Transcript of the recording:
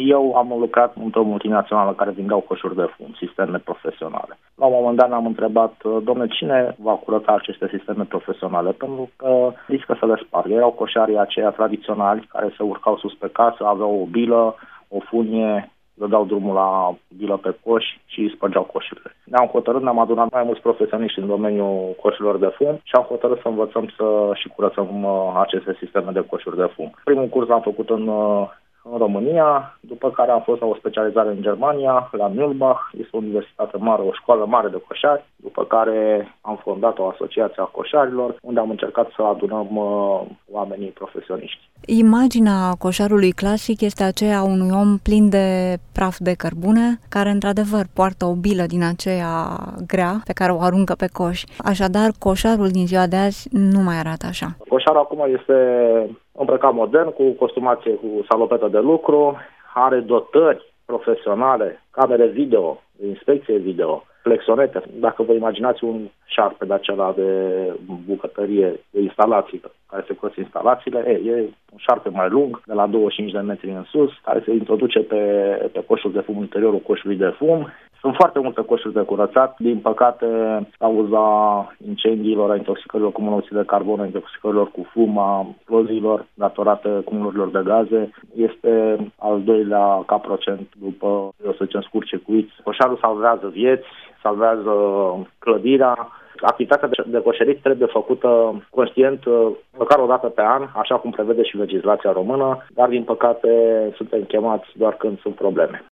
Eu am lucrat într-o multinațională care vindeau coșuri de fum, sisteme profesionale. La un moment dat ne-am întrebat, dom'le, cine va curăța aceste sisteme profesionale? Pentru că riscă să le spargă. Erau coșarii aceia tradiționali care se urcau sus pe casă, aveau o bilă, o funie, dădeau drumul la bilă pe coș și spărgeau coșurile. Ne-am adunat mai mulți profesioniști în domeniul coșurilor de fum și am hotărât să învățăm și curățăm aceste sisteme de coșuri de fum. Primul curs l-am făcut în România, după care am fost la o specializare în Germania, la Mühlbach, este o universitate mare, o școală mare de coșari, după care am fondat o asociație a coșarilor, unde am încercat să adunăm oamenii profesioniști. Imaginea coșarului clasic este aceea unui om plin de praf de cărbune, care într-adevăr poartă o bilă din aceea grea pe care o aruncă pe coș. Așadar, coșarul din ziua de azi nu mai arată așa. Coșarul acum este îmbrăcat modern, cu costumație, cu salopetă de lucru, are dotări profesionale, camere video, inspecție video, flexonete. Dacă vă imaginați un șarpe de acela de bucătărie, de instalații, care se curăță instalațiile, e un șarpe mai lung, de la 25 de metri în sus, care se introduce pe coșul de fum, în interiorul coșului de fum. Sunt foarte multe coșuri de curățat. Din păcate, cauza incendiilor, a intoxicărilor cu monoxid de carbon, a intoxicărilor cu fum, a exploziilor datorate cumulurilor de gaze, este al doilea ca procent după, să zicem, scurt-circuiți. Coșarul salvează vieți, salvează clădirea. Activitatea de coșerit trebuie făcută conștient, măcar o dată pe an, așa cum prevede și legislația română, dar din păcate suntem chemați doar când sunt probleme.